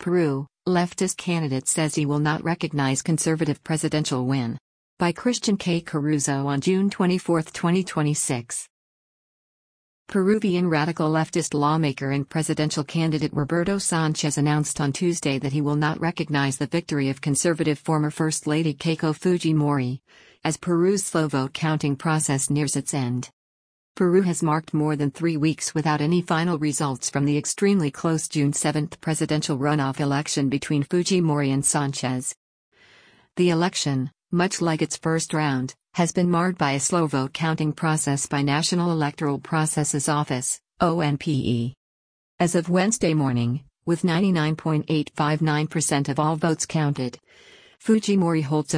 Peru, leftist candidate says he will not recognize conservative presidential win. By Christian K. Caruso on June 24, 2026. Peruvian radical leftist lawmaker and presidential candidate Roberto Sanchez announced on Tuesday that he will not recognize the victory of conservative former First Lady Keiko Fujimori, as Peru's slow vote counting process nears its end. Peru has marked more than 3 weeks without any final results from the extremely close June 7 presidential runoff election between Fujimori and Sanchez. The election, much like its first round, has been marred by a slow vote counting process by National Electoral Processes Office, ONPE. As of Wednesday morning, with 99.859% of all votes counted, Fujimori holds a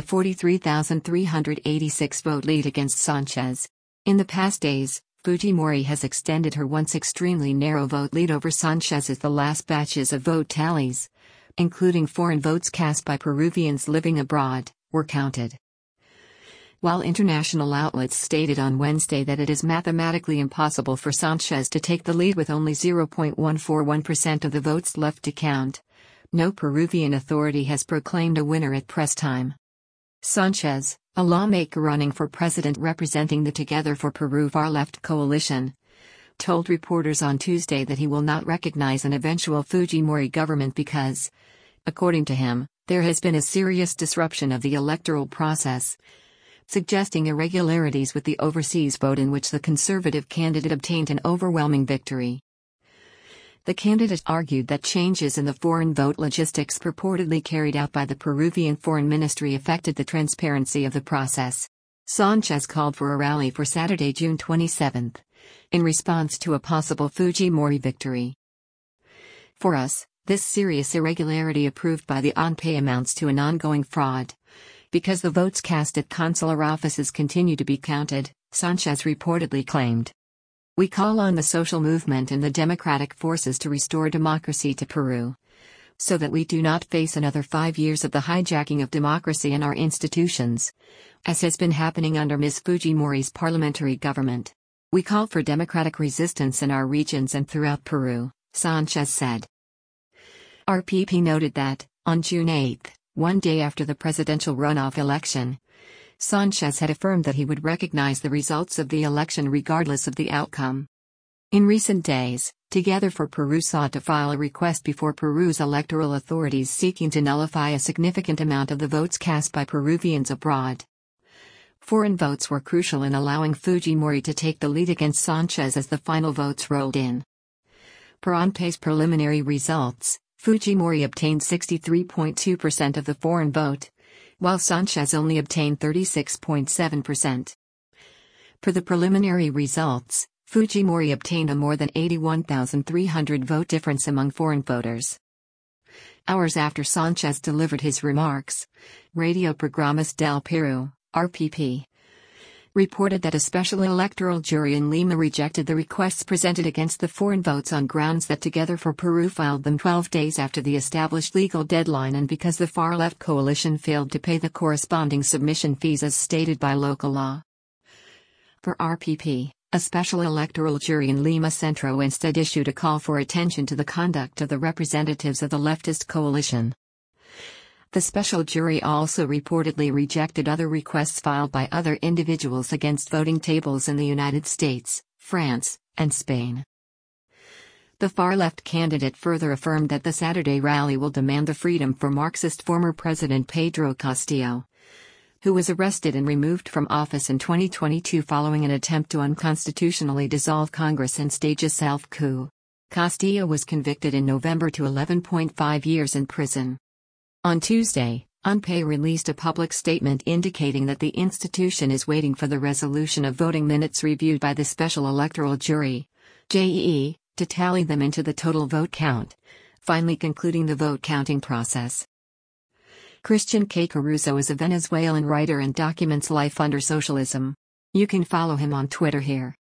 43,386 vote lead against Sanchez. In the past days, Fujimori has extended her once extremely narrow vote lead over Sanchez as the last batches of vote tallies, including foreign votes cast by Peruvians living abroad, were counted. While international outlets stated on Wednesday that it is mathematically impossible for Sanchez to take the lead with only 0.141% of the votes left to count, no Peruvian authority has proclaimed a winner at press time. Sanchez, a lawmaker running for president representing the Together for Peru far-left coalition, told reporters on Tuesday that he will not recognize an eventual Fujimori government because, according to him, there has been a serious disruption of the electoral process, suggesting irregularities with the overseas vote in which the conservative candidate obtained an overwhelming victory. The candidate argued that changes in the foreign vote logistics purportedly carried out by the Peruvian Foreign Ministry affected the transparency of the process. Sanchez called for a rally for Saturday, June 27, in response to a possible Fujimori victory. For us, this serious irregularity approved by the ONPE amounts to an ongoing fraud, because the votes cast at consular offices continue to be counted, Sanchez reportedly claimed. We call on the social movement and the democratic forces to restore democracy to Peru, so that we do not face another 5 years of the hijacking of democracy in our institutions, as has been happening under Ms. Fujimori's parliamentary government. We call for democratic resistance in our regions and throughout Peru, Sanchez said. RPP noted that, on June 8, one day after the presidential runoff election, Sanchez had affirmed that he would recognize the results of the election regardless of the outcome. In recent days, Together for Peru sought to file a request before Peru's electoral authorities seeking to nullify a significant amount of the votes cast by Peruvians abroad. Foreign votes were crucial in allowing Fujimori to take the lead against Sanchez as the final votes rolled in. Per ONPE's preliminary results, Fujimori obtained 63.2% of the foreign vote, while Sanchez only obtained 36.7%. Per the preliminary results, Fujimori obtained a more than 81,300 vote difference among foreign voters. Hours after Sanchez delivered his remarks, Radio Programas del Peru, RPP, reported that a special electoral jury in Lima rejected the requests presented against the foreign votes on grounds that Together for Peru filed them 12 days after the established legal deadline and because the far-left coalition failed to pay the corresponding submission fees as stated by local law. For RPP, a special electoral jury in Lima Centro instead issued a call for attention to the conduct of the representatives of the leftist coalition. The special jury also reportedly rejected other requests filed by other individuals against voting tables in the United States, France, and Spain. The far-left candidate further affirmed that the Saturday rally will demand the freedom for Marxist former President Pedro Castillo, who was arrested and removed from office in 2022 following an attempt to unconstitutionally dissolve Congress and stage a self-coup. Castillo was convicted in November to 11.5 years in prison. On Tuesday, ONPE released a public statement indicating that the institution is waiting for the resolution of voting minutes reviewed by the Special Electoral Jury, JEE, to tally them into the total vote count, finally concluding the vote counting process. Christian K. Caruso is a Venezuelan writer and documents life under socialism. You can follow him on Twitter here.